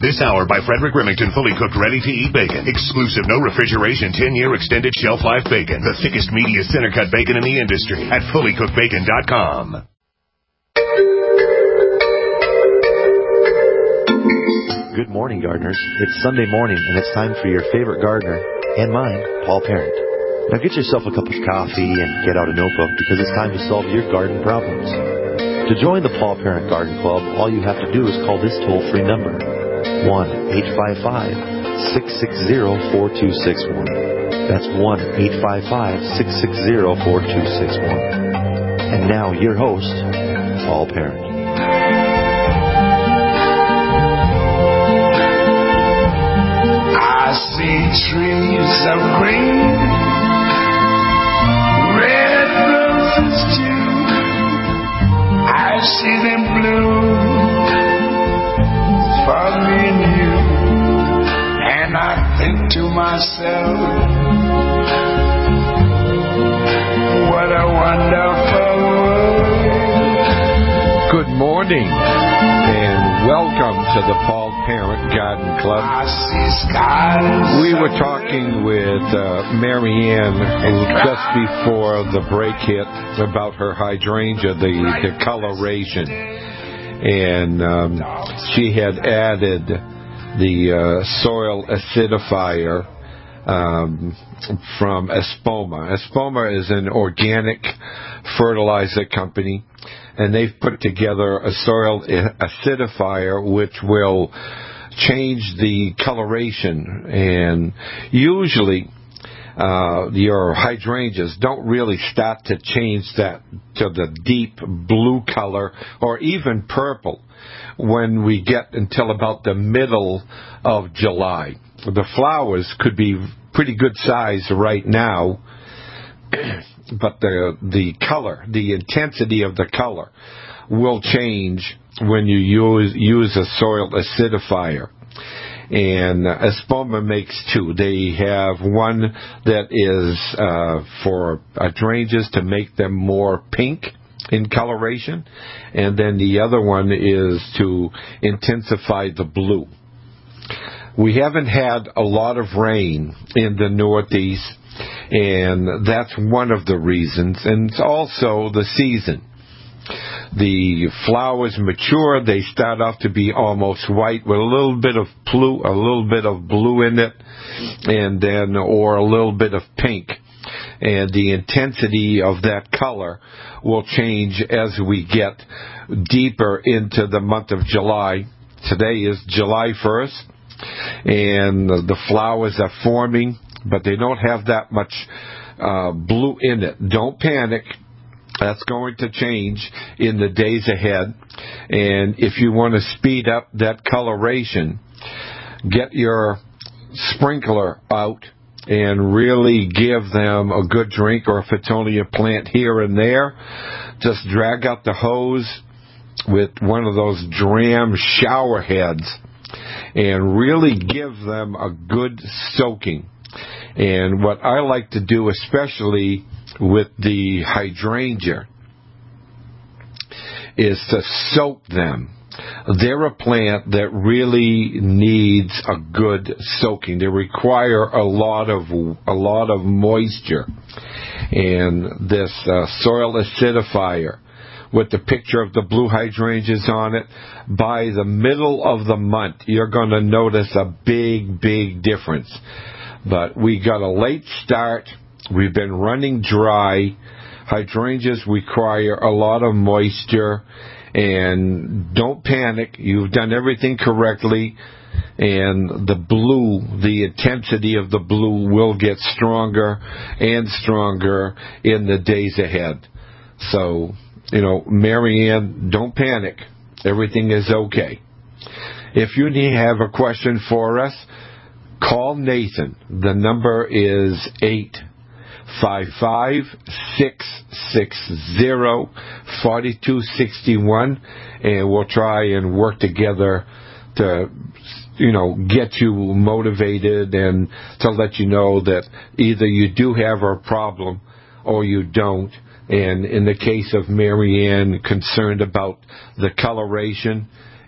This hour by Frederick Remington, fully cooked, ready-to-eat bacon. Exclusive, no refrigeration, 10-year extended shelf life bacon. The thickest, meatiest center-cut bacon in the industry at fullycookedbacon.com. Good morning, gardeners. It's Sunday morning, and it's time for your favorite gardener, and mine, Paul Parent. Now get yourself a cup of coffee and get out a notebook, because it's time to solve your garden problems. To join the Paul Parent Garden Club, all you have to do is call this toll-free number, 1-855-660-4261. That's 1-855-660-4261. And now, your host, Paul Parent. I see trees of green, red roses too. I see them bloom for me and you. And I think to myself, what a wonderful world. Good morning, and welcome to the Paul Parent Garden Club. I see skies. We were talking with Marianne just before the break hit about her hydrangea, the coloration. And she had added the soil acidifier from Espoma. Espoma is an organic fertilizer company, and they've put together a soil acidifier which will change the coloration. And usually your hydrangeas don't really start to change that to the deep blue color or even purple when we get until about the middle of July. The flowers could be pretty good size right now, but the color, the intensity of the color will change when you use a soil acidifier. And Espoma makes two. They have one that is for hydrangeas to make them more pink in coloration, and then the other one is to intensify the blue. We haven't had a lot of rain in the Northeast, and that's one of the reasons, and it's also the season. The flowers mature, they start off to be almost white with a little bit of blue in it, and then or a little bit of pink. And the intensity of that color will change as we get deeper into the month of July. Today is July 1st, and the flowers are forming, but they don't have that much blue in it. Don't panic. That's going to change in the days ahead. And if you want to speed up that coloration, get your sprinkler out and really give them a good drink, or if it's only a plant here and there, just drag out the hose with one of those dram shower heads and really give them a good soaking. And what I like to do, especially with the hydrangea, is to soak them. They're a plant that really needs a good soaking. They require a lot of moisture. And this soil acidifier with the picture of the blue hydrangeas on it, by the middle of the month, you're going to notice a big, big difference. But we got a late start. We've been running dry. Hydrangeas require a lot of moisture. And don't panic. You've done everything correctly. And the blue, the intensity of the blue will get stronger and stronger in the days ahead. So, Marianne, don't panic. Everything is okay. If you have a question for us, call Nathan. The number is 855-660-4261, and we'll try and work together to, get you motivated and to let you know that either you do have a problem or you don't. And in the case of Marianne, concerned about the coloration,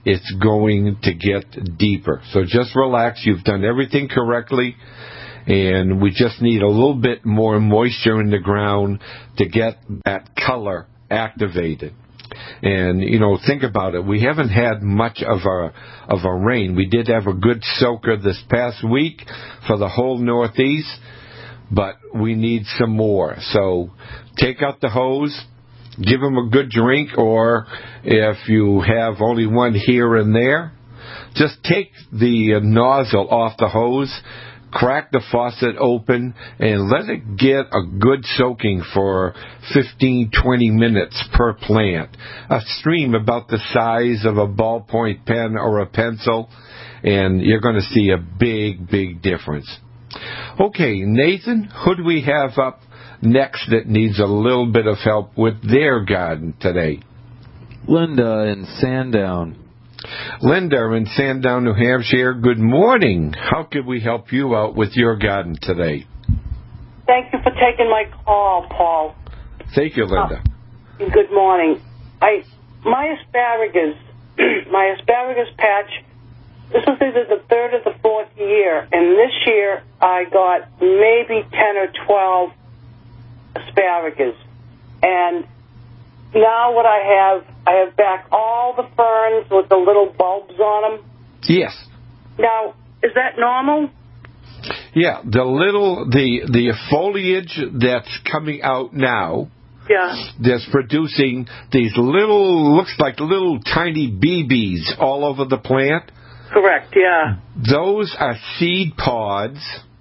it's going to get deeper. So just relax. You've done everything correctly, and we just need a little bit more moisture in the ground to get that color activated. And, think about it. We haven't had much of a rain. We did have a good soaker this past week for the whole Northeast, but we need some more. So take out the hose, give them a good drink, or if you have only one here and there, just take the nozzle off the hose, crack the faucet open, and let it get a good soaking for 15, 20 minutes per plant. A stream about the size of a ballpoint pen or a pencil, and you're going to see a big, big difference. Okay, Nathan, who do we have up next that needs a little bit of help with their garden today? Linda in Sandown. Linda in Sandown, New Hampshire, good morning. How could we help you out with your garden today? Thank you for taking my call, Paul. Thank you, Linda. Good morning. My asparagus patch, this was either the third or the fourth year, and this year I got maybe 10 or 12 asparagus. And now what I have back all the ferns with the little bulbs on them. Yes. Now, is that normal? Yeah, the foliage that's coming out now, that's producing these looks like little tiny BBs all over the plant. Correct, yeah. Those are seed pods,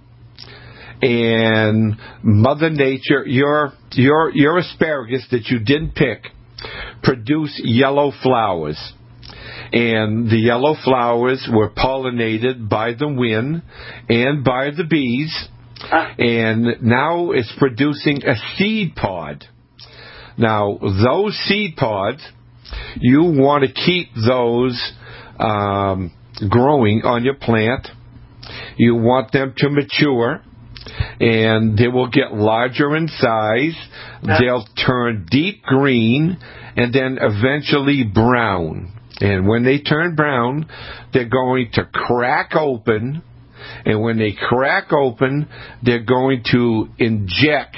and Mother Nature, your asparagus that you didn't pick, produce yellow flowers. And the yellow flowers were pollinated by the wind and by the bees. And now it's producing a seed pod. Now, those seed pods, you want to keep those growing on your plant. You want them to mature, and they will get larger in size. They'll turn deep green and then eventually brown. And when they turn brown, they're going to crack open. And when they crack open, they're going to eject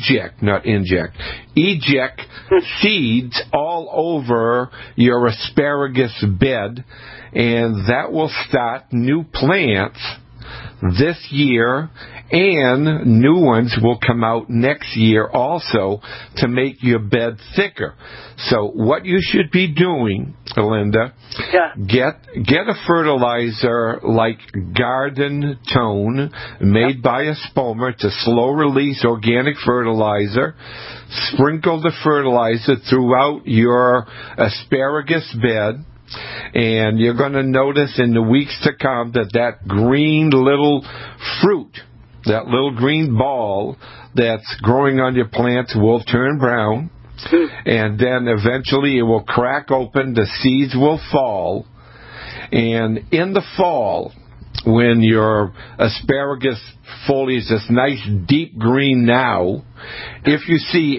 seeds all over your asparagus bed. And that will start new plants this year, and new ones will come out next year also to make your bed thicker. So what you should be doing, Linda, get a fertilizer like Garden Tone made by Espoma. It's a slow-release organic fertilizer. Sprinkle the fertilizer throughout your asparagus bed. And you're going to notice in the weeks to come that green little fruit, that little green ball that's growing on your plants will turn brown. And then eventually it will crack open, the seeds will fall. And in the fall, when your asparagus foliage is nice deep green now, if you see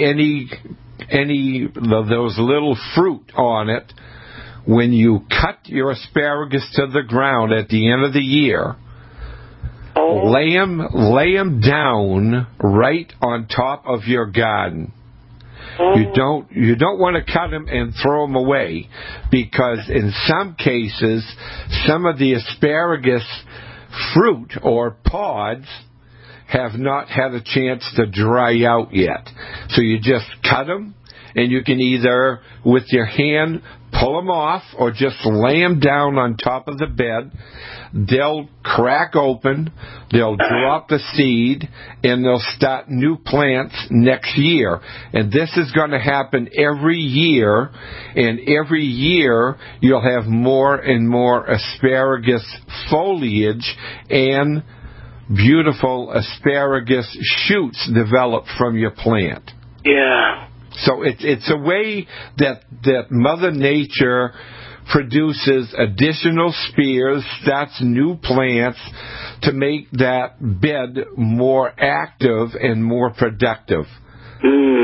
any of those little fruit on it, when you cut your asparagus to the ground at the end of the year, lay them down right on top of your garden. You don't want to cut them and throw them away, because in some cases, some of the asparagus fruit or pods have not had a chance to dry out yet. So you just cut them, and you can either, with your hand, pull them off or just lay them down on top of the bed. They'll crack open, they'll drop the seed, and they'll start new plants next year. And this is going to happen every year, and every year you'll have more and more asparagus foliage and beautiful asparagus shoots develop from your plant. Yeah. So it's a way that Mother Nature produces additional spears, starts new plants to make that bed more active and more productive.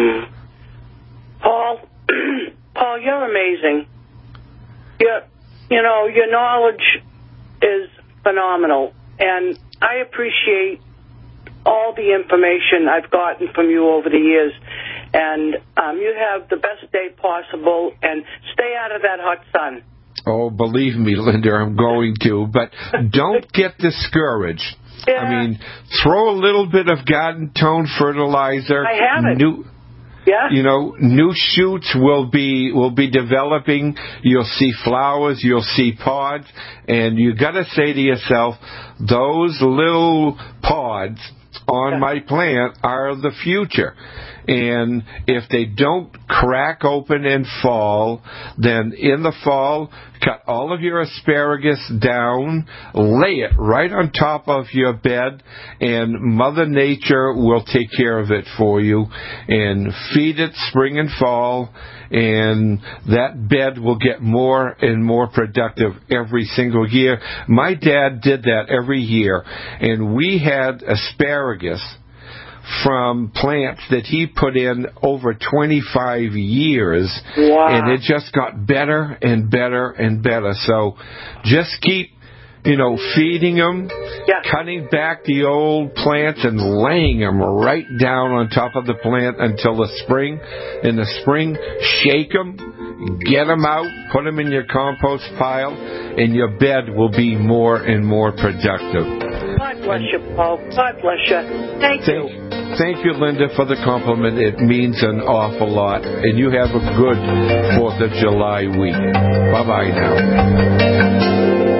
Paul, you're amazing. your knowledge is phenomenal, and I appreciate all the information I've gotten from you over the years. And you have the best day possible, and stay out of that hot sun. Oh, believe me, Linda, I'm going to. But don't get discouraged. Yeah. I mean, throw a little bit of garden tone fertilizer. I have it. New shoots will be developing. You'll see flowers, you'll see pods, and you got to say to yourself, those little pods on my plant are the future. And if they don't crack open and fall, then in the fall, cut all of your asparagus down, lay it right on top of your bed, and Mother Nature will take care of it for you. And feed it spring and fall, and that bed will get more and more productive every single year. My dad did that every year, and we had asparagus from plants that he put in over 25 years. Wow. And it just got better and better and better. So just keep, feeding them, cutting back the old plants and laying them right down on top of the plant until the spring. In the spring, shake them, get them out, put them in your compost pile, and your bed will be more and more productive. God bless you, Paul. God bless you. Thank you. Thank you, Linda, for the compliment. It means an awful lot. And you have a good 4th of July week. Bye-bye now.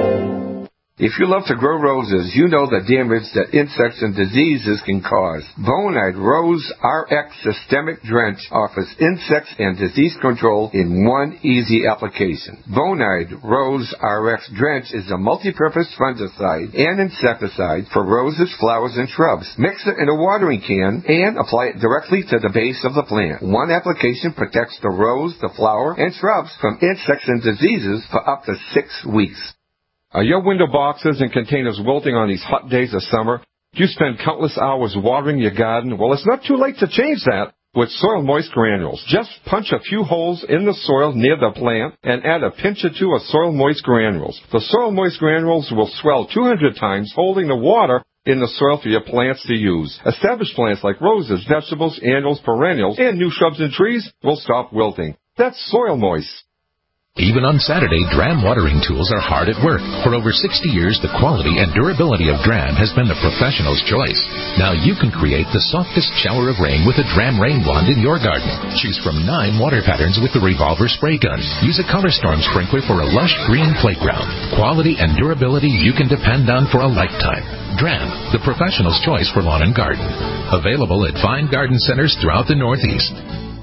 If you love to grow roses, you know the damage that insects and diseases can cause. Bonide Rose RX Systemic Drench offers insects and disease control in one easy application. Bonide Rose RX Drench is a multi-purpose fungicide and insecticide for roses, flowers, and shrubs. Mix it in a watering can and apply it directly to the base of the plant. One application protects the rose, the flower, and shrubs from insects and diseases for up to 6 weeks. Are your window boxes and containers wilting on these hot days of summer? Do you spend countless hours watering your garden? Well, it's not too late to change that with Soil Moist Granules. Just punch a few holes in the soil near the plant and add a pinch or two of Soil Moist Granules. The Soil Moist Granules will swell 200 times, holding the water in the soil for your plants to use. Established plants like roses, vegetables, annuals, perennials, and new shrubs and trees will stop wilting. That's Soil Moist. Even on Saturday, Dram watering tools are hard at work. For over 60 years, the quality and durability of Dram has been the professional's choice. Now you can create the softest shower of rain with a Dram rain wand in your garden. Choose from 9 water patterns with the revolver spray gun. Use a ColorStorm sprinkler for a lush green playground. Quality and durability you can depend on for a lifetime. Dram, the professional's choice for lawn and garden. Available at fine garden centers throughout the Northeast.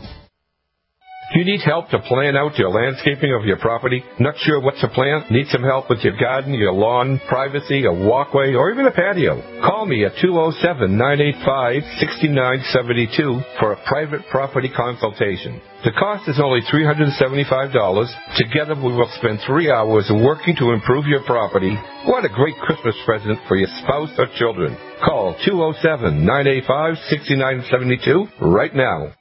Do you need help to plan out your landscaping of your property? Not sure what to plant? Need some help with your garden, your lawn, privacy, a walkway, or even a patio? Call me at 207-985-6972 for a private property consultation. The cost is only $375. Together we will spend 3 hours working to improve your property. What a great Christmas present for your spouse or children. Call 207-985-6972 right now.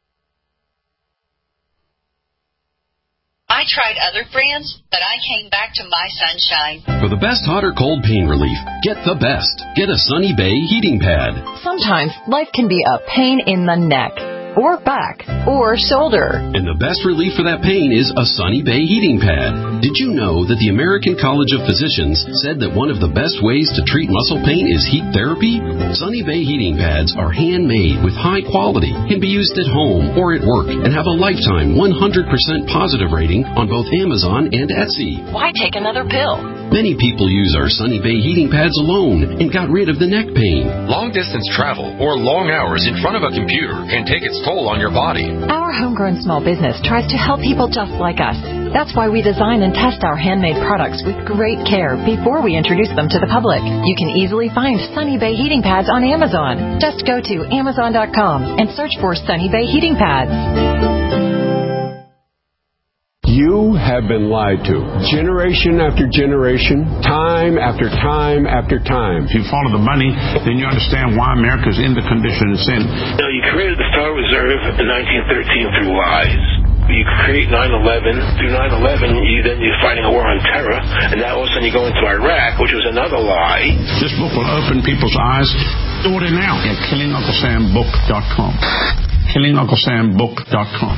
I tried other brands, but I came back to My Sunshine. For the best hot or cold pain relief, get the best. Get a Sunny Bay heating pad. Sometimes life can be a pain in the neck, or back, or shoulder. And the best relief for that pain is a Sunny Bay heating pad. Did you know that the American College of Physicians said that one of the best ways to treat muscle pain is heat therapy? Sunny Bay heating pads are handmade with high quality, can be used at home or at work, and have a lifetime 100% positive rating on both Amazon and Etsy. Why take another pill? Many people use our Sunny Bay heating pads alone and got rid of the neck pain. Long-distance travel or long hours in front of a computer can take its toll on your body. Our homegrown small business tries to help people just like us. That's why we design and test our handmade products with great care before we introduce them to the public. You can easily find Sunny Bay heating pads on Amazon. Just go to Amazon.com and search for Sunny Bay heating pads. You have been lied to. Generation after generation, time after time after time. If you follow the money, then you understand why America's in the condition it's in. You created the Federal Reserve in 1913 through lies. you create 9/11. Through 9/11, you're fighting a war on terror, and now all of a sudden you go into Iraq, which was another lie. This book will open people's eyes. Order now at KillingUncleSamBook.com. KillingUncleSamBook.com.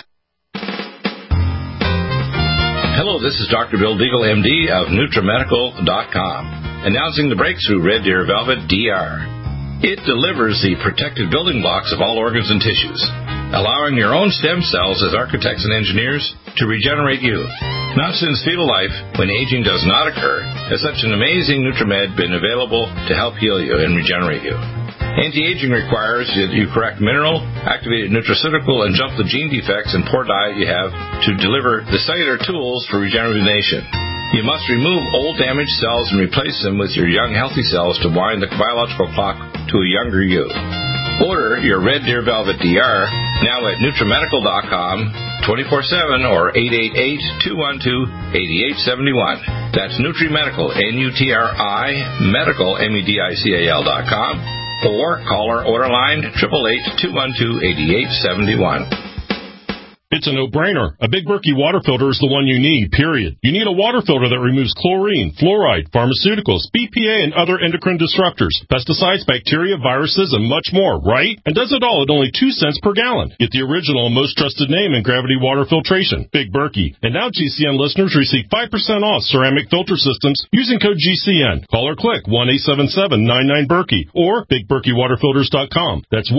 Hello, this is Dr. Bill Deagle, MD of NutriMedical.com, announcing the breakthrough Red Deer Velvet DR. It delivers the protective building blocks of all organs and tissues, allowing your own stem cells as architects and engineers to regenerate you. Not since fetal life, when aging does not occur, has such an amazing NutriMed been available to help heal you and regenerate you. Anti-aging requires that you correct mineral, activated nutraceutical, and jump the gene defects and poor diet you have to deliver the cellular tools for regeneration. You must remove old damaged cells and replace them with your young healthy cells to wind the biological clock to a younger you. Order your Red Deer Velvet DR now at NutriMedical.com 24/7 or 888-212-8871. That's NutriMedical, N-U-T-R-I, Medical, MEDICAL.com, or call our order line 888-212-8871. It's a no-brainer. A Big Berkey water filter is the one you need, period. You need a water filter that removes chlorine, fluoride, pharmaceuticals, BPA, and other endocrine disruptors, pesticides, bacteria, viruses, and much more, right? And does it all at only 2 cents per gallon. Get the original and most trusted name in gravity water filtration, Big Berkey. And now GCN listeners receive 5% off ceramic filter systems using code GCN. Call or click 1-877-99-BERKEY or BigBerkeyWaterFilters.com. That's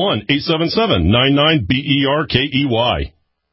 1-877-99-BERKEY.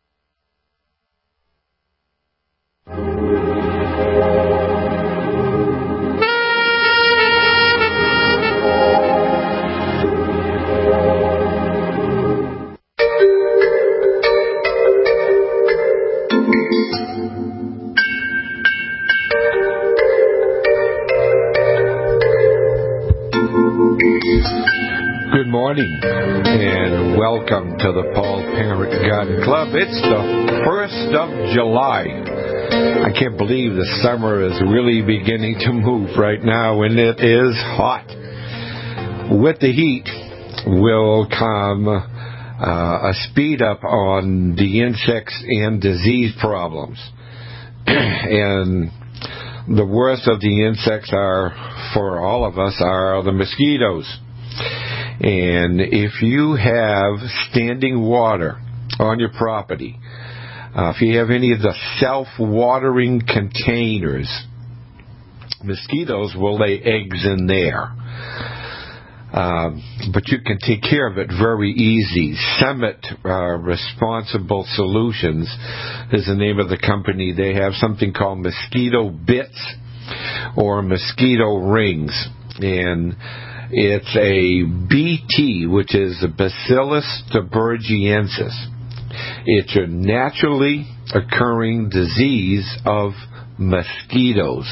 Good morning, and welcome to the Paul Parent Garden Club. It's the 1st of July. I can't believe the summer is really beginning to move right now, and it is hot. With the heat will come a speed up on the insects and disease problems. And the worst of the insects are, for all of us, are the mosquitoes. And if you have standing water on your property, if you have any of the self-watering containers, mosquitoes will lay eggs in there. But you can take care of it very easy. Summit Responsible Solutions is the name of the company. They have something called mosquito bits or mosquito rings. And it's a BT, which is a Bacillus thuringiensis. It's a naturally occurring disease of mosquitoes.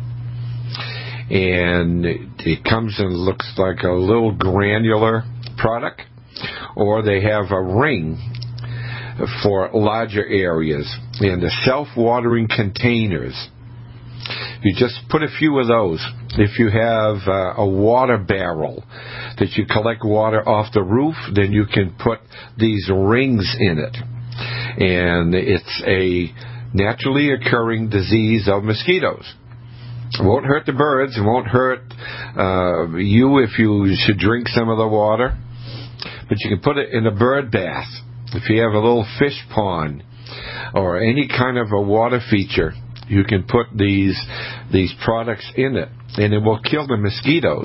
And it comes and looks like a little granular product, or they have a ring for larger areas. And the self-watering containers, you just put a few of those. If you have a water barrel that you collect water off the roof, then you can put these rings in it. And it's a naturally occurring disease of mosquitoes. It won't hurt the birds. It won't hurt you if you should drink some of the water. But you can put it in a bird bath. If you have a little fish pond or any kind of a water feature, you can put these products in it, and it will kill the mosquitoes.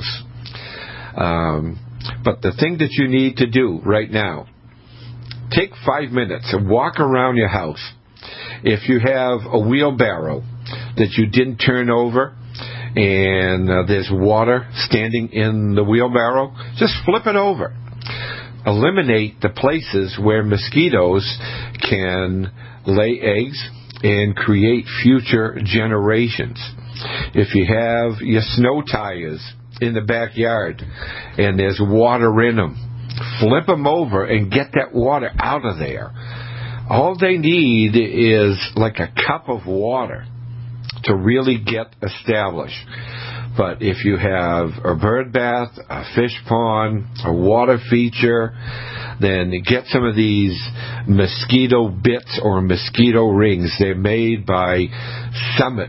But the thing that you need to do right now, take 5 minutes and walk around your house. If you have a wheelbarrow that you didn't turn over and there's water standing in the wheelbarrow, just flip it over. Eliminate the places where mosquitoes can lay eggs and create future generations. If you have your snow tires in the backyard and there's water in them, flip them over and get that water out of there. All they need is like a cup of water to really get established. But if you have a bird bath, a fish pond, a water feature, then get some of these mosquito bits or mosquito rings. They're made by Summit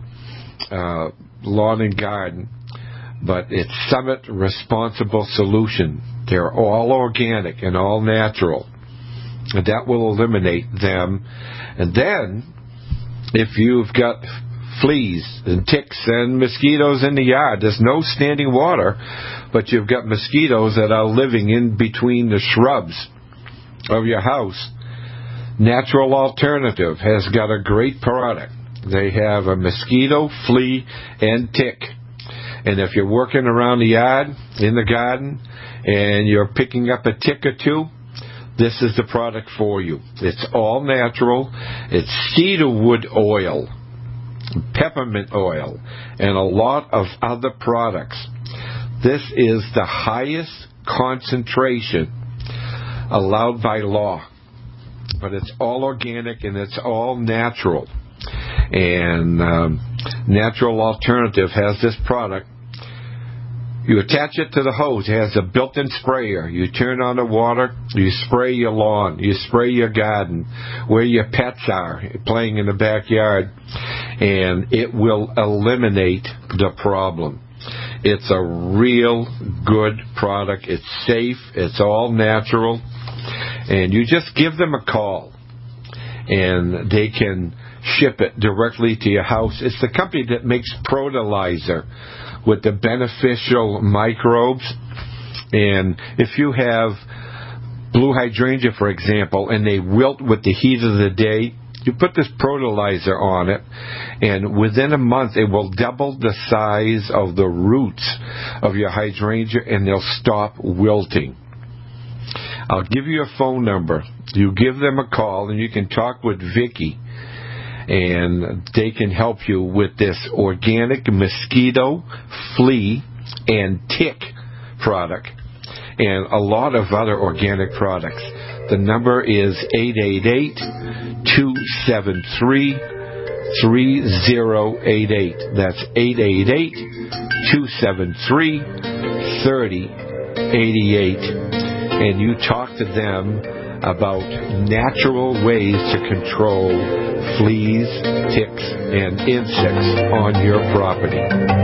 Lawn and Garden, but it's Summit Responsible Solution. They're all organic and all natural. And that will eliminate them. And then, if you've got fleas and ticks and mosquitoes in the yard, there's no standing water, but you've got mosquitoes that are living in between the shrubs of your house. Natural Alternative has got a great product. They have a mosquito, flea, and tick. And if you're working around the yard, in the garden, and you're picking up a tick or two, this is the product for you. It's all natural. It's cedarwood oil, peppermint oil, and a lot of other products. This is the highest concentration allowed by law. But it's all organic and it's all natural. And Natural Alternative has this product. You attach it to the hose. It has a built-in sprayer. You turn on the water. You spray your lawn. You spray your garden, where your pets are, playing in the backyard. And it will eliminate the problem. It's a real good product. It's safe. It's all natural. And you just give them a call, and they can ship it directly to your house. It's the company that makes Protolizer with the beneficial microbes. And if you have blue hydrangea, for example, and they wilt with the heat of the day, you put this Protolizer on it, and within a month it will double the size of the roots of your hydrangea, and they'll stop wilting. I'll give you a phone number. You give them a call, and you can talk with Vicky, and they can help you with this organic mosquito, flea, and tick product, and a lot of other organic products. The number is 888-273-3088. That's 888-273-3088. And you talk to them about natural ways to control fleas, ticks, and insects on your property.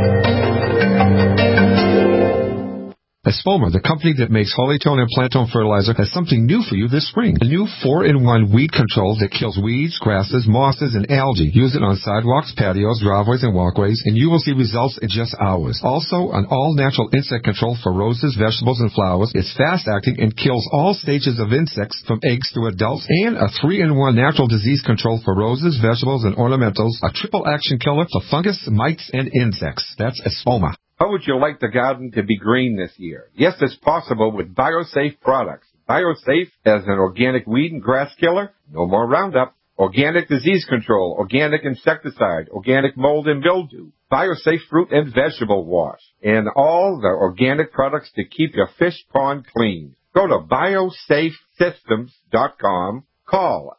Espoma, the company that makes Hollytone and Plantone fertilizer, has something new for you this spring. A new 4-in-1 weed control that kills weeds, grasses, mosses, and algae. Use it on sidewalks, patios, driveways, and walkways, and you will see results in just hours. Also, an all-natural insect control for roses, vegetables, and flowers. It's fast-acting and kills all stages of insects from eggs to adults. And a 3-in-1 natural disease control for roses, vegetables, and ornamentals. A triple-action killer for fungus, mites, and insects. That's Espoma. How would you like the garden to be green this year? Yes, it's possible with BioSafe products. BioSafe has an organic weed and grass killer, no more Roundup, organic disease control, organic insecticide, organic mold and mildew, BioSafe fruit and vegetable wash, and all the organic products to keep your fish pond clean. Go to biosafesystems.com. Call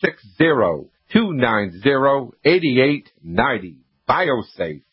860-290-8890. BioSafe.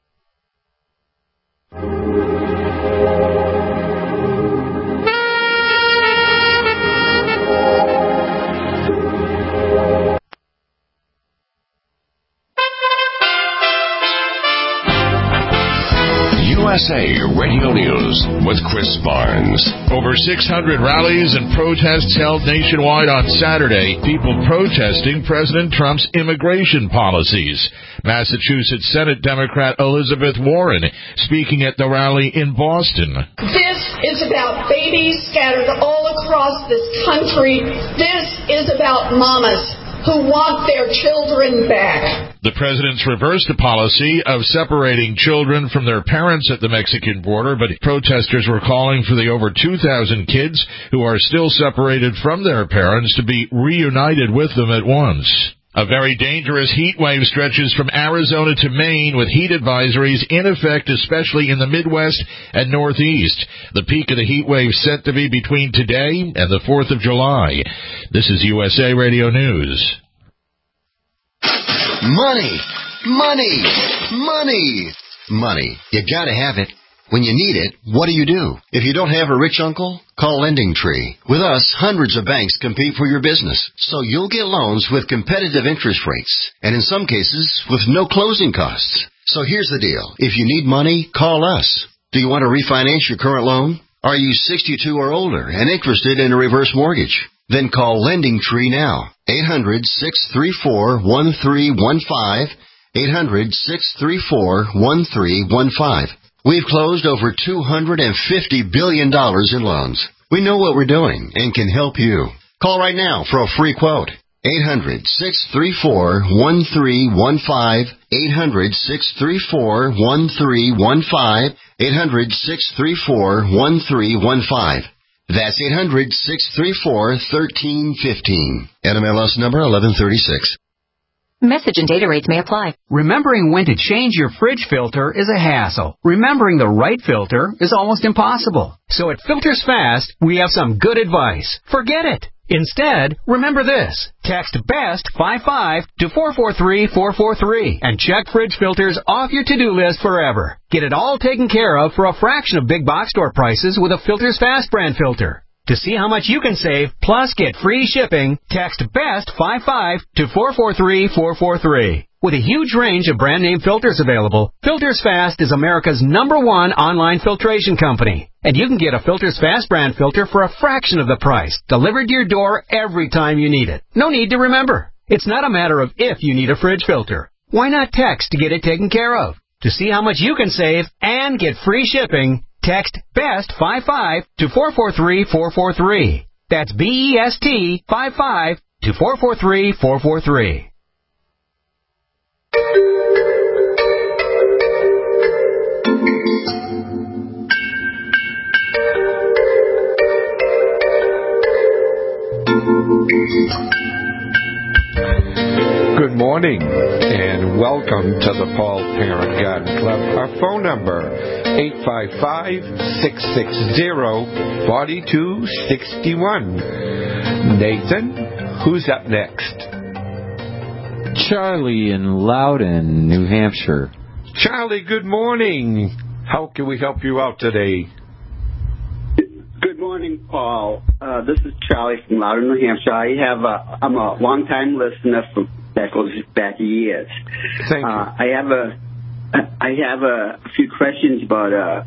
USA Radio News with Chris Barnes. Over 600 rallies and protests held nationwide on Saturday, people protesting President Trump's immigration policies. Massachusetts Senate Democrat Elizabeth Warren speaking at the rally in Boston. This is about babies scattered all across this country. This is about mamas who want their children back. The president's reversed a policy of separating children from their parents at the Mexican border, but protesters were calling for the over 2,000 kids who are still separated from their parents to be reunited with them at once. A very dangerous heat wave stretches from Arizona to Maine with heat advisories in effect, especially in the Midwest and Northeast. The peak of the heat wave set to be between today and the 4th of July. This is USA Radio News. Money, money, money. money. You gotta have it. When you need it, what do? If you don't have a rich uncle, call Lending Tree. With us, hundreds of banks compete for your business, so you'll get loans with competitive interest rates, and in some cases, with no closing costs. So here's the deal. If you need money, call us. Do you want to refinance your current loan? Are you 62 or older and interested in a reverse mortgage? Then call Lending Tree now. 800-634-1315. 800-634-1315. We've closed over $250 billion in loans. We know what we're doing and can help you. Call right now for a free quote. 800-634-1315. 800-634-1315. 800-634-1315. That's 800-634-1315. NMLS number 1136. Message and data rates may apply. Remembering when to change your fridge filter is a hassle. Remembering the right filter is almost impossible. So at Filters Fast, we have some good advice. Forget it. Instead, remember this. Text BEST 55 to 443-443 and check fridge filters off your to-do list forever. Get it all taken care of for a fraction of big box store prices with a Filters Fast brand filter. To see how much you can save, plus get free shipping, text BEST 55 to 443-443. With a huge range of brand name filters available, Filters Fast is America's #1 online filtration company. And you can get a Filters Fast brand filter for a fraction of the price, delivered to your door every time you need it. No need to remember. It's not a matter of if you need a fridge filter. Why not text to get it taken care of? To see how much you can save and get free shipping, text BEST 55 to 443-443. That's BEST 55 to 443-443. Good morning, and welcome to the Paul Parent Garden Club. Our phone number, 855-660-4261. Nathan, who's up next? Charlie in Loudon, New Hampshire. Charlie, good morning. How can we help you out today? Good morning, Paul. This is Charlie from Loudon, New Hampshire. I'm a long-time listener that goes back years. Thank you. I have a few questions about a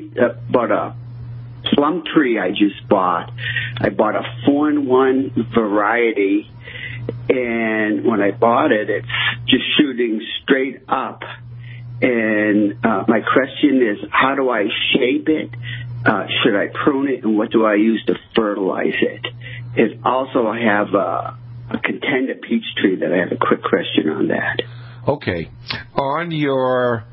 plum tree I just bought. I bought a 4-in-1 variety, and when I bought it, it's just shooting straight up. And my question is, how do I shape it? Should I prune it, and what do I use to fertilize it? And also, I have a contender peach tree that I have a quick question on that. Okay. On your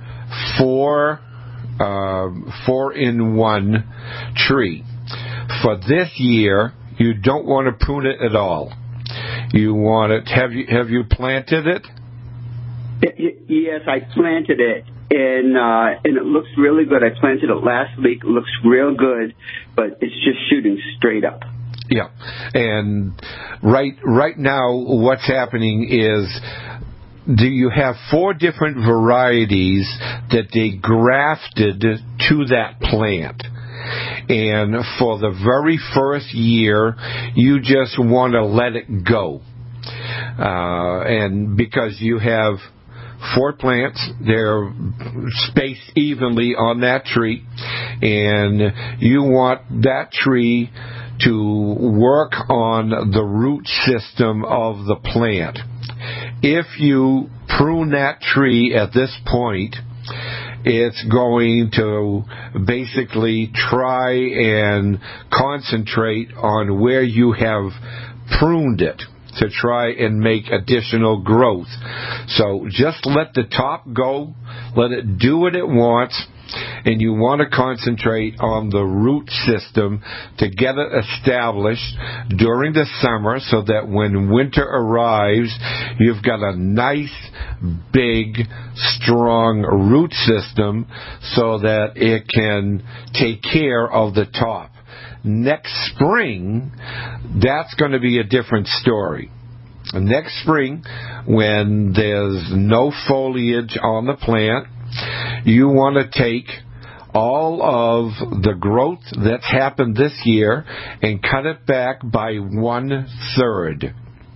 4-in-1 tree, for this year, you don't want to prune it at all. You want it. Have you planted it? Yes, I planted it, and it looks really good. I planted it last week. It looks real good, but it's just shooting straight up. Yeah, and right now, what's happening is, you have 4 different varieties that they grafted to that plant. And for the very first year, you just want to let it go. And because you have 4 plants, they're spaced evenly on that tree, and you want that tree to work on the root system of the plant. If you prune that tree at this point, it's going to basically try and concentrate on where you have pruned it to try and make additional growth. So just let the top go, let it do what it wants, and you want to concentrate on the root system to get it established during the summer so that when winter arrives, you've got a nice, big, strong root system so that it can take care of the top. Next spring, that's going to be a different story. Next spring, when there's no foliage on the plant you want to take all of the growth that's happened this year and cut it back by 1/3.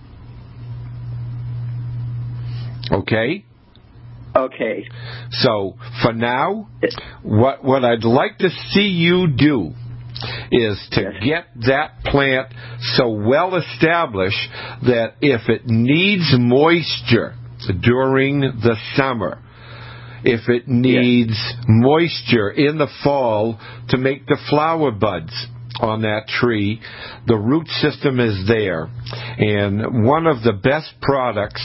Okay? Okay. So, for now, what I'd like to see you do is to get that plant so well established that if it needs moisture during the summer, if it needs moisture in the fall to make the flower buds on that tree, the root system is there. And one of the best products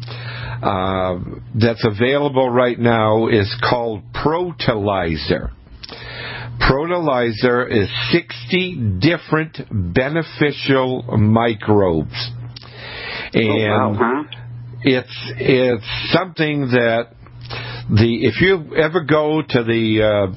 that's available right now is called Protalizer. Protalizer is 60 different beneficial microbes. And it's something that if you ever go to the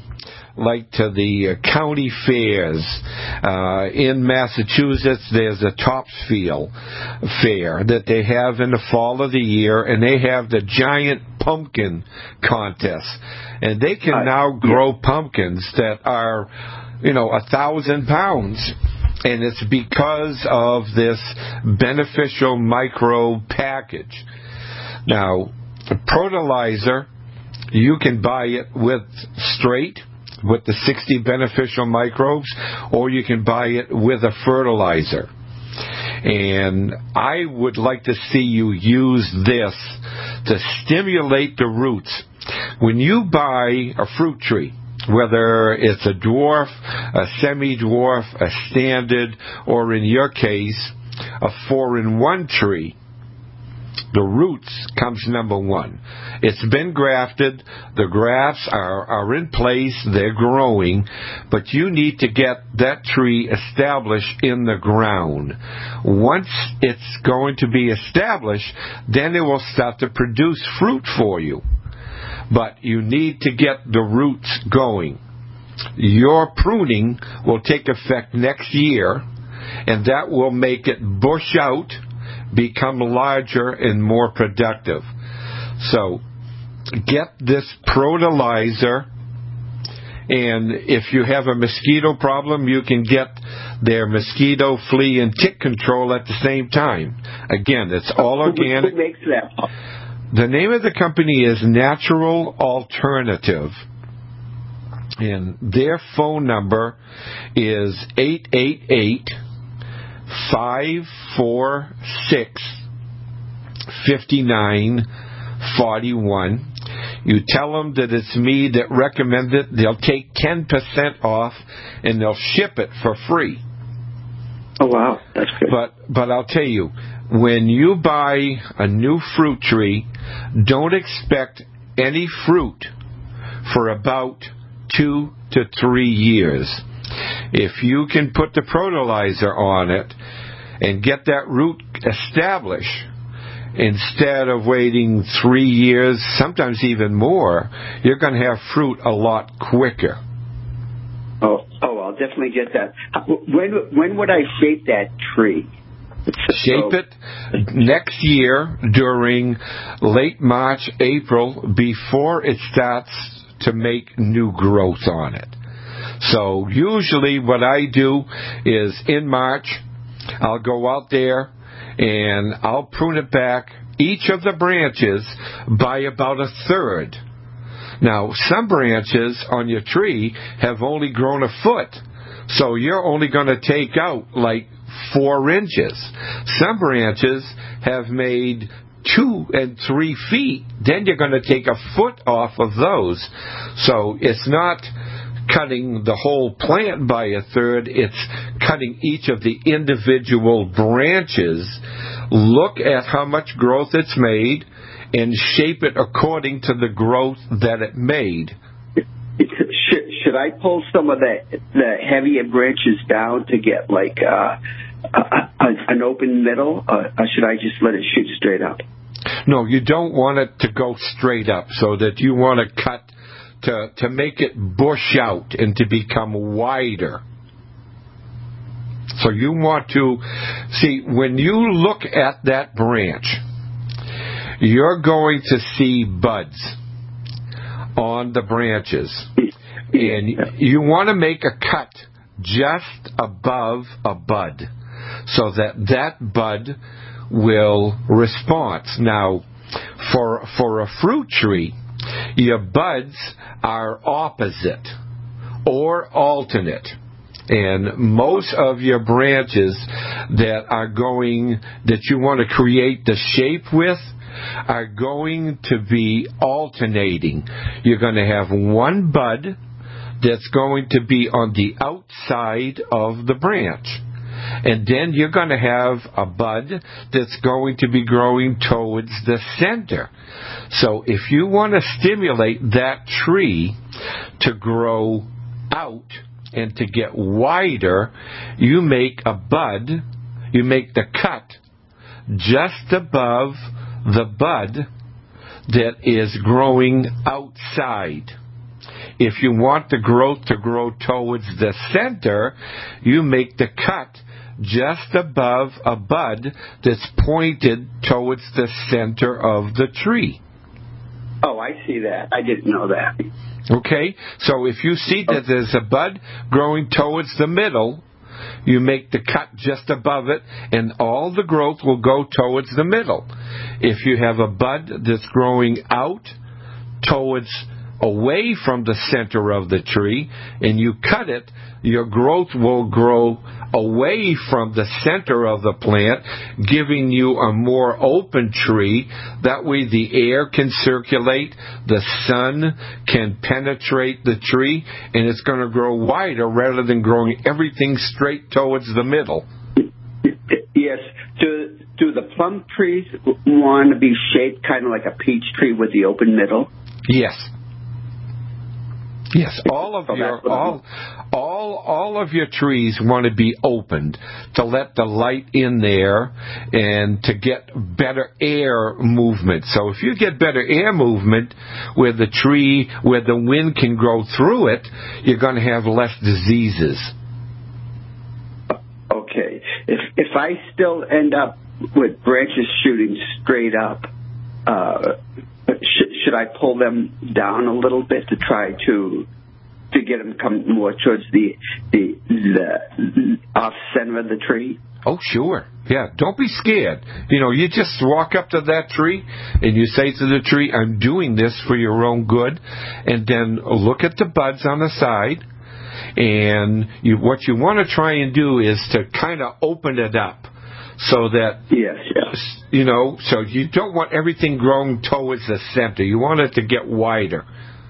county fairs in Massachusetts, there's a Topsfield fair that they have in the fall of the year, and they have the giant pumpkin contest, and they can now grow pumpkins that are 1,000 pounds, and it's because of this beneficial microbe package. Now, Protalizer, you can buy it with the 60 beneficial microbes, or you can buy it with a fertilizer. And I would like to see you use this to stimulate the roots. When you buy a fruit tree, whether it's a dwarf, a semi-dwarf, a standard, or in your case, a 4-in-1 tree, the roots comes number one. It's been grafted. The grafts are in place. They're growing. But you need to get that tree established in the ground. Once it's going to be established, then it will start to produce fruit for you. But you need to get the roots going. Your pruning will take effect next year, and that will make it bush out, become larger and more productive. So get this Protalizer, and if you have a mosquito problem, you can get their mosquito, flea, and tick control at the same time. Again, it's all organic. Who makes that? The name of the company is Natural Alternative, and their phone number is 888-546-5941. You tell them that it's me that recommended it. They'll take 10% off, and they'll ship it for free. Oh, wow. That's good. But I'll tell you, when you buy a new fruit tree, don't expect any fruit for about 2 to 3 years. If you can put the Protalizer on it and get that root established, instead of waiting 3 years, sometimes even more, you're going to have fruit a lot quicker. Oh, I'll definitely get that. When would I shape that tree? Shape it next year during late March, April, before it starts to make new growth on it. So usually what I do is in March, I'll go out there and I'll prune it back, each of the branches, by about 1/3. Now, some branches on your tree have only grown 1 foot, so you're only going to take out like 4 inches. Some branches have made 2 and 3 feet. Then you're going to take 1 foot off of those. So it's not cutting the whole plant by 1/3. It's cutting each of the individual branches. Look at how much growth it's made and shape it according to the growth that it made. Should I pull some of the heavier branches down to get like an open middle, or should I just let it shoot straight up? No, you don't want it to go straight up, so that you want to cut to make it bush out and to become wider. So you want to see, when you look at that branch, you're going to see buds on the branches. And you want to make a cut just above a bud so that bud will respond. Now, for a fruit tree, your buds are opposite or alternate. And most of your branches that you want to create the shape with are going to be alternating. You're going to have one bud that's going to be on the outside of the branch. And then you're going to have a bud that's going to be growing towards the center. So if you want to stimulate that tree to grow out and to get wider, you make a bud, you make the cut just above the bud that is growing outside. If you want the growth to grow towards the center, you make the cut just above a bud that's pointed towards the center of the tree. Oh, I see that. I didn't know that. Okay, so if you see that there's a bud growing towards the middle, you make the cut just above it, and all the growth will go towards the middle. If you have a bud that's growing out away from the center of the tree, and you cut it, your growth will grow away from the center of the plant, giving you a more open tree. That way the air can circulate, the sun can penetrate the tree, and it's going to grow wider rather than growing everything straight towards the middle. Yes. Do the plum trees want to be shaped kind of like a peach tree with the open middle? Yes. Yes, all of your trees want to be opened to let the light in there and to get better air movement. So if you get better air movement where the wind can go through it, you're going to have less diseases. Okay. If I still end up with branches shooting straight up, should I pull them down a little bit to try to get them come more towards the off center of the tree? Oh, sure. Yeah, don't be scared. You just walk up to that tree and you say to the tree, I'm doing this for your own good. And then look at the buds on the side. And what you want to try and do is to kind of open it up. So that, so you don't want everything growing towards the center. You want it to get wider.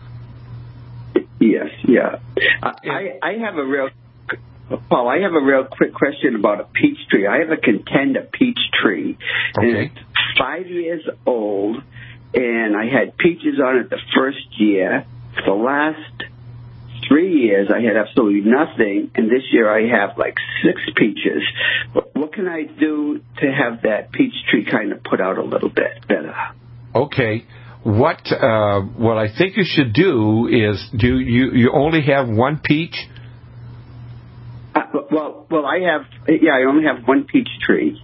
Yes, yeah. I have a real quick question about a peach tree. I have a contender peach tree. Okay. And it's 5 years old, and I had peaches on it the first year. For the last 3 years, I had absolutely nothing, and this year I have like 6 peaches. What can I do to have that peach tree kind of put out a little bit better? Okay. What I think you should do is, you only have one peach? Well, I only have one peach tree.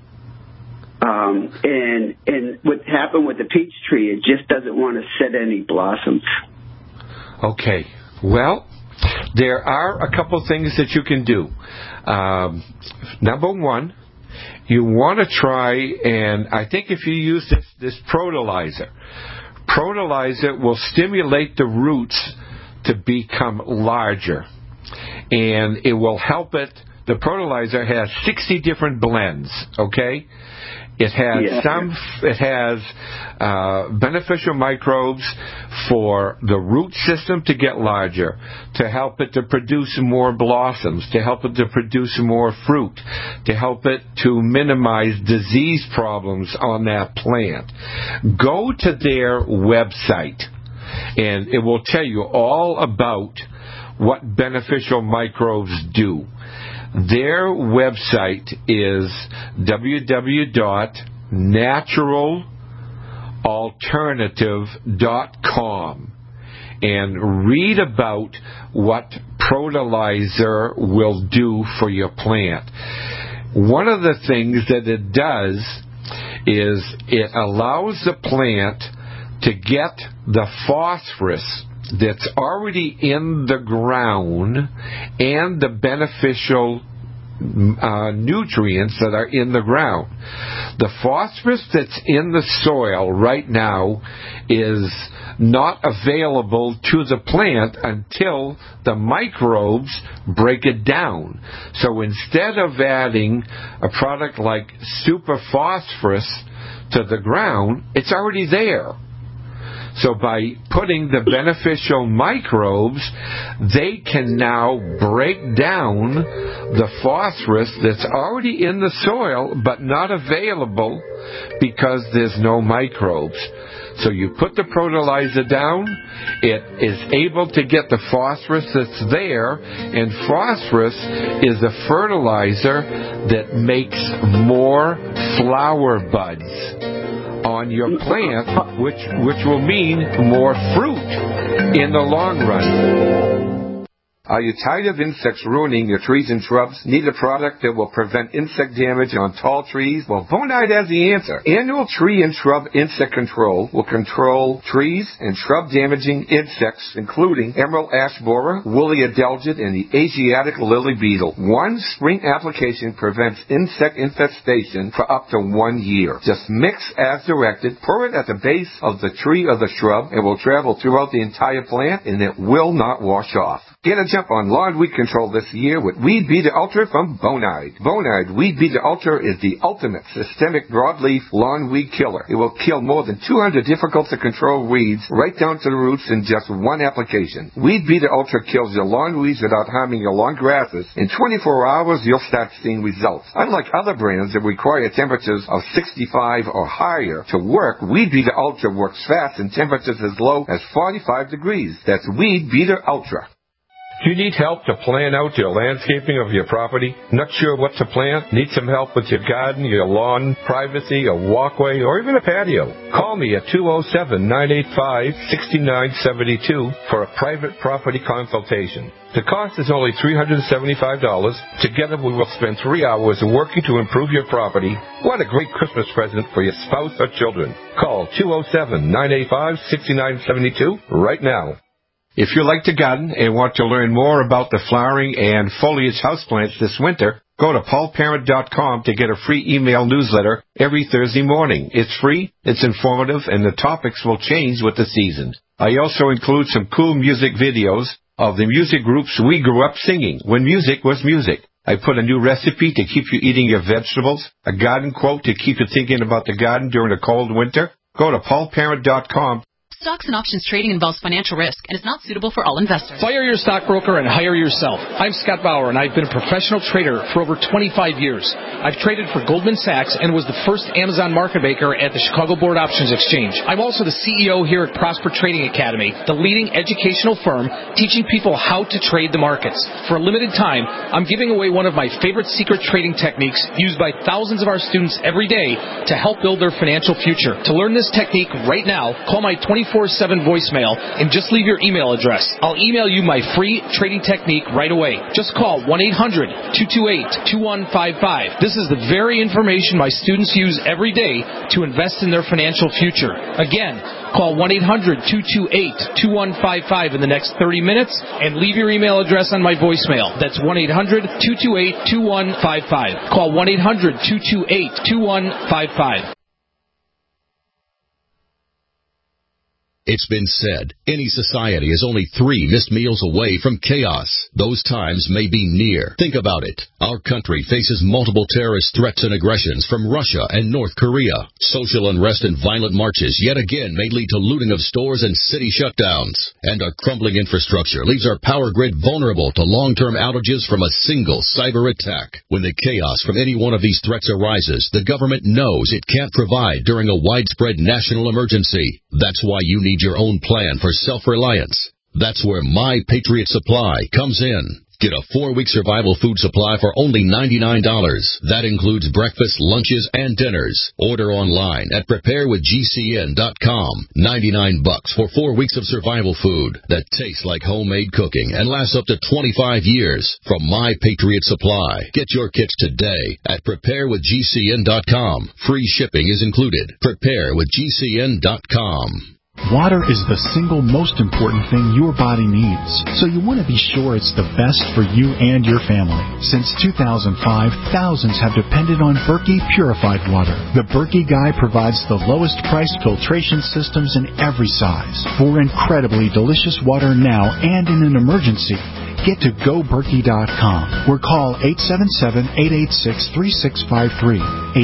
And what happened with the peach tree, it just doesn't want to set any blossoms. Okay. Well, there are a couple things that you can do. Number one, you want to try, and I think if you use this Protolizer will stimulate the roots to become larger, and it will help it. The Protolizer has 60 different blends, okay? It has beneficial microbes for the root system to get larger, to help it to produce more blossoms, to help it to produce more fruit, to help it to minimize disease problems on that plant. Go to their website, and it will tell you all about what beneficial microbes do. Their website is www.naturalalternative.com, and read about what Protolizer will do for your plant. One of the things that it does is it allows the plant to get the phosphorus that's already in the ground and the beneficial nutrients that are in the ground. The phosphorus that's in the soil right now is not available to the plant until the microbes break it down. So instead of adding a product like super phosphorus to the ground, it's already there. So by putting the beneficial microbes, they can now break down the phosphorus that's already in the soil but not available because there's no microbes. So you put the Protolizer down, it is able to get the phosphorus that's there, and phosphorus is a fertilizer that makes more flower buds on your plant, which will mean more fruit in the long run. Are you tired of insects ruining your trees and shrubs? Need a product that will prevent insect damage on tall trees? Well, Bonide has the answer. Annual Tree and Shrub Insect Control will control trees and shrub damaging insects, including emerald ash borer, woolly adelgid, and the Asiatic lily beetle. One spring application prevents insect infestation for up to 1 year. Just mix as directed, pour it at the base of the tree or the shrub, and will travel throughout the entire plant, and it will not wash off. Get a jump on lawn weed control this year with Weed Beater Ultra from Bonide. Bonide Weed Beater Ultra is the ultimate systemic broadleaf lawn weed killer. It will kill more than 200 difficult-to-control weeds right down to the roots in just one application. Weed Beater Ultra kills your lawn weeds without harming your lawn grasses. In 24 hours, you'll start seeing results. Unlike other brands that require temperatures of 65 or higher to work, Weed Beater Ultra works fast in temperatures as low as 45 degrees. That's Weed Beater Ultra. Do you need help to plan out your landscaping of your property? Not sure what to plant? Need some help with your garden, your lawn, privacy, a walkway, or even a patio? Call me at 207-985-6972 for a private property consultation. The cost is only $375. Together we will spend 3 hours working to improve your property. What a great Christmas present for your spouse or children. Call 207-985-6972 right now. If you like to garden and want to learn more about the flowering and foliage houseplants this winter, go to paulparent.com to get a free email newsletter every Thursday morning. It's free, it's informative, and the topics will change with the seasons. I also include some cool music videos of the music groups we grew up singing when music was music. I put a new recipe to keep you eating your vegetables, a garden quote to keep you thinking about the garden during a cold winter. Go to paulparent.com. Stocks and options trading involves financial risk and is not suitable for all investors. Fire your stockbroker and hire yourself. I'm Scott Bauer, and I've been a professional trader for over 25 years. I've traded for Goldman Sachs and was the first Amazon market maker at the Chicago Board Options Exchange. I'm also the CEO here at Prosper Trading Academy, the leading educational firm teaching people how to trade the markets. For a limited time, I'm giving away one of my favorite secret trading techniques used by thousands of our students every day to help build their financial future. To learn this technique right now, call my 24/7 voicemail and just leave your email address. I'll email you my free trading technique right away. Just call 1-800-228-2155. This is the very information my students use every day to invest in their financial future. Again, call 1-800-228-2155 in the next 30 minutes and leave your email address on my voicemail. That's 1-800-228-2155. Call 1-800-228-2155. It's been said, any society is only 3 missed meals away from chaos. Those times may be near. Think about it. Our country faces multiple terrorist threats and aggressions from Russia and North Korea. Social unrest and violent marches yet again may lead to looting of stores and city shutdowns. And our crumbling infrastructure leaves our power grid vulnerable to long-term outages from a single cyber attack. When the chaos from any one of these threats arises, the government knows it can't provide during a widespread national emergency. That's why you need your own plan for self-reliance. That's where My Patriot Supply comes in. Get a 4-week survival food supply for only $99. That includes breakfast, lunches, and dinners. Order online at preparewithgcn.com. $99 for 4 weeks of survival food that tastes like homemade cooking and lasts up to 25 years from My Patriot Supply. Get your kits today at preparewithgcn.com. Free shipping is included. Preparewithgcn.com. Water is the single most important thing your body needs, so you want to be sure it's the best for you and your family. Since 2005, thousands have depended on Berkey purified water. The Berkey Guy provides the lowest priced filtration systems in every size for incredibly delicious water now and in an emergency. Get to GoBerkey.com or call 877-886-3653.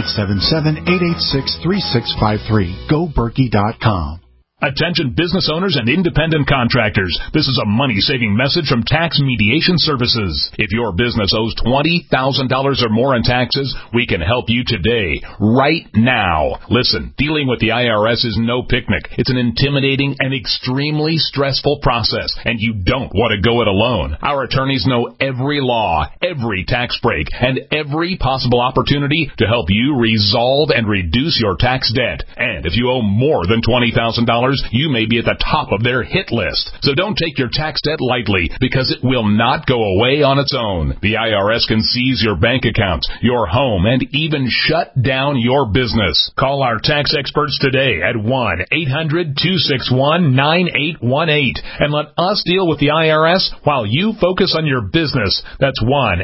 877-886-3653. GoBerkey.com. Attention business owners and independent contractors. This is a money-saving message from Tax Mediation Services. If your business owes $20,000 or more in taxes, we can help you today, right now. Listen, dealing with the IRS is no picnic. It's an intimidating and extremely stressful process, and you don't want to go it alone. Our attorneys know every law, every tax break, and every possible opportunity to help you resolve and reduce your tax debt. And if you owe more than $20,000, you may be at the top of their hit list. So don't take your tax debt lightly, because it will not go away on its own. The IRS can seize your bank accounts, your home, and even shut down your business. Call our tax experts today at 1-800-261-9818 and let us deal with the IRS while you focus on your business. That's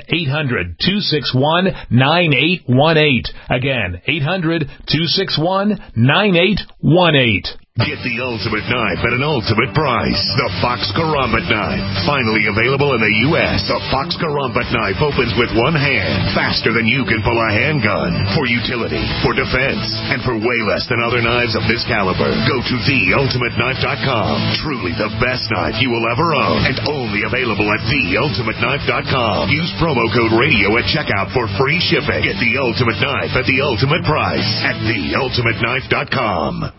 1-800-261-9818. Again, 800-261-9818. Get the ultimate knife at an ultimate price. The Fox Karambit knife. Finally available in the U.S. The Fox Karambit knife opens with one hand, faster than you can pull a handgun. For utility, for defense, and for way less than other knives of this caliber. Go to theultimateknife.com. Truly the best knife you will ever own, and only available at theultimateknife.com. Use promo code radio at checkout for free shipping. Get the ultimate knife at the ultimate price at theultimateknife.com.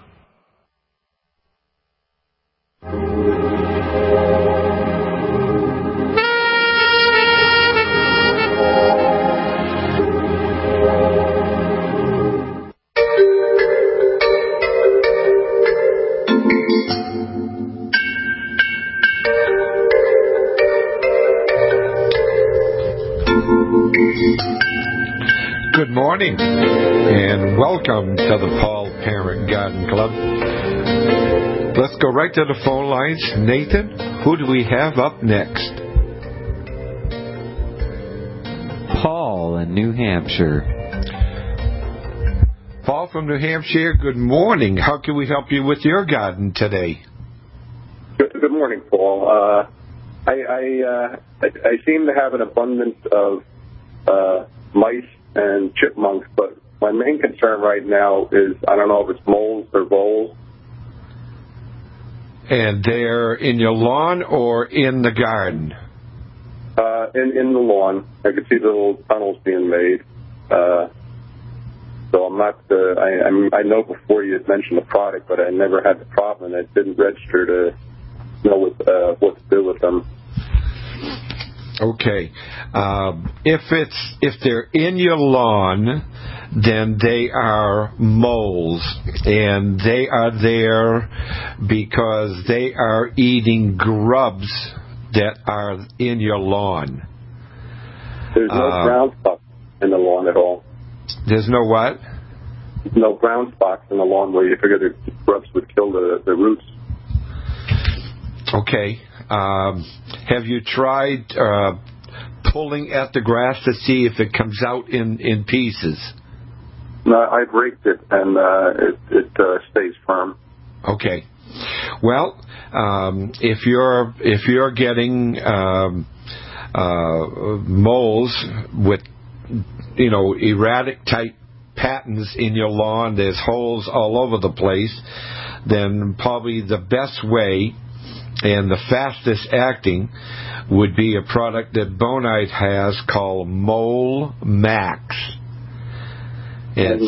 Good morning, and welcome to the Paul Parent Garden Club. Let's go right to the phone lines. Nathan, who do we have up next? Paul in New Hampshire. Paul from New Hampshire, good morning. How can we help you with your garden today? Good morning, Paul. I seem to have an abundance of mice and chipmunks, but my main concern right now is, I don't know if it's moles or voles. And they're in your lawn or in the garden? In the lawn. I could see the little tunnels being made. So I'm not. I know before you had mentioned the product, but I never had the problem, and it didn't register to know what to do with them. Okay. If they're in your lawn, then they are moles, and they are there because they are eating grubs that are in your lawn. There's no brown spots in the lawn at all. There's no what? No brown spots in the lawn where you figure the grubs would kill the roots. Okay. Have you tried pulling at the grass to see if it comes out in pieces? No, I've raked it, and it stays firm. Okay. Well, if you're getting moles with erratic type patterns in your lawn, there's holes all over the place, then probably the best way and the fastest acting would be a product that Bonite has called Mole Max. It's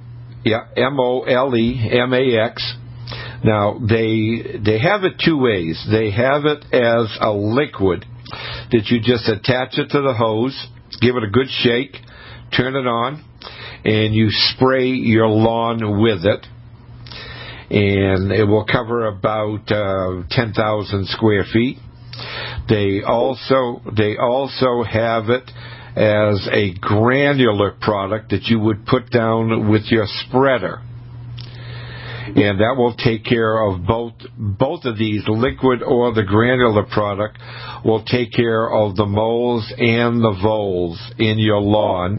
MOLEMAX. Now they have it two ways. They have it as a liquid that you just attach it to the hose, give it a good shake, turn it on, and you spray your lawn with it. And it will cover about 10,000 square feet. They also have it as a granular product that you would put down with your spreader. And that will take care of both of these, liquid or the granular product, will take care of the moles and the voles in your lawn.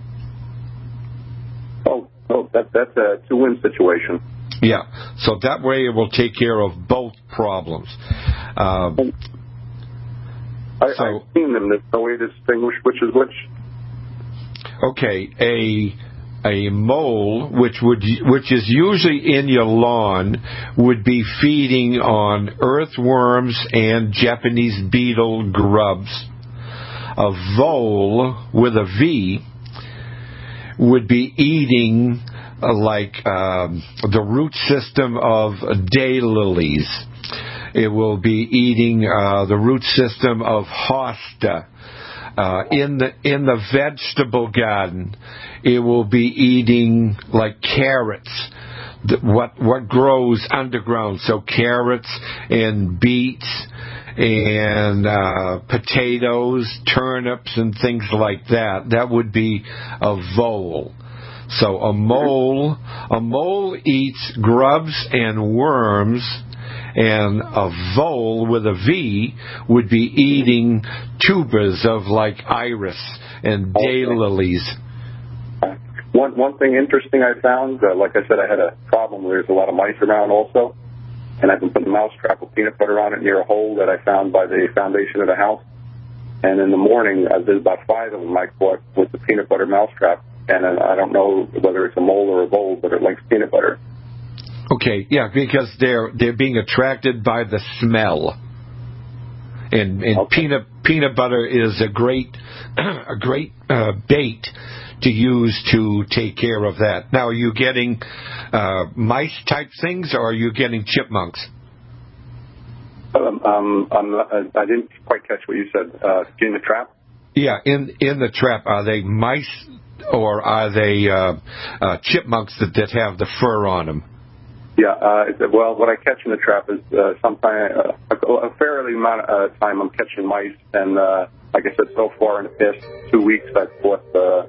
Oh, that's a two-win situation. Yeah, so that way it will take care of both problems. I've seen them. There's no way to distinguish which is which. Okay, a mole, which is usually in your lawn, would be feeding on earthworms and Japanese beetle grubs. A vole with a V would be eating the root system of daylilies. It will be eating the root system of hosta. In the vegetable garden, it will be eating like carrots, what grows underground. So carrots and beets and potatoes, turnips, and things like that. That would be a vole. So a mole eats grubs and worms, and a vole with a V would be eating tubers of like iris and daylilies. One thing interesting I found, like I said, I had a problem where there's a lot of mice around also, and I've been putting a mousetrap with peanut butter on it near a hole that I found by the foundation of the house. And in the morning, there's about 5 of them I caught with the peanut butter mousetrap. And I don't know whether it's a mole or a vole, but it likes peanut butter. Okay, yeah, because they're being attracted by the smell, and okay. Peanut butter is a great bait to use to take care of that. Now, are you getting mice type things, or are you getting chipmunks? I didn't quite catch what you said. In the trap? Yeah, in the trap, are they mice or are they chipmunks that have the fur on them? Yeah, well, what I catch in the trap is sometimes a fairly amount of time I'm catching mice, and like I said, so far in the past 2 weeks I've caught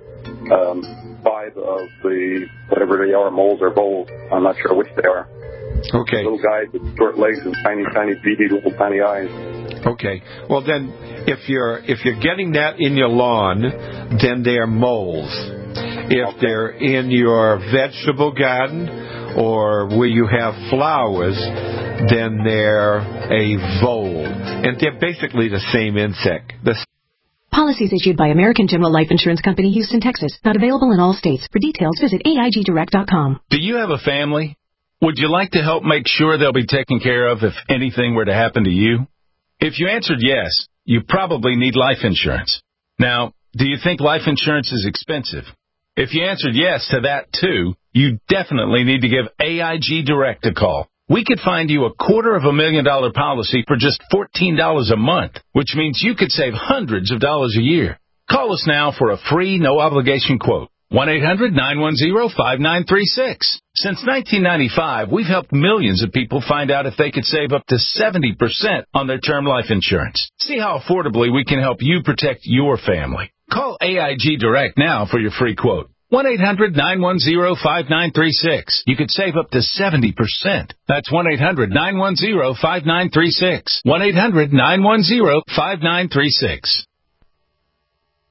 5 of the whatever they are, moles or voles. I'm not sure which they are. Okay. Little guys with short legs and tiny, beady, little tiny eyes. Okay. Well, then, if you're getting that in your lawn, then they're moles. If they're in your vegetable garden or where you have flowers, then they're a vole, and they're basically the same insect. Policies issued by American General Life Insurance Company, Houston, Texas. Not available in all states. For details, visit AIGdirect.com. Do you have a family? Would you like to help make sure they'll be taken care of if anything were to happen to you? If you answered yes, you probably need life insurance. Now, do you think life insurance is expensive? If you answered yes to that too, you definitely need to give AIG Direct a call. We could find you $250,000 policy for just $14 a month, which means you could save hundreds of dollars a year. Call us now for a free, no-obligation quote. 1-800-910-5936. Since 1995, we've helped millions of people find out if they could save up to 70% on their term life insurance. See how affordably we can help you protect your family. Call AIG Direct now for your free quote. 1-800-910-5936. You could save up to 70%. That's 1-800-910-5936. 1-800-910-5936.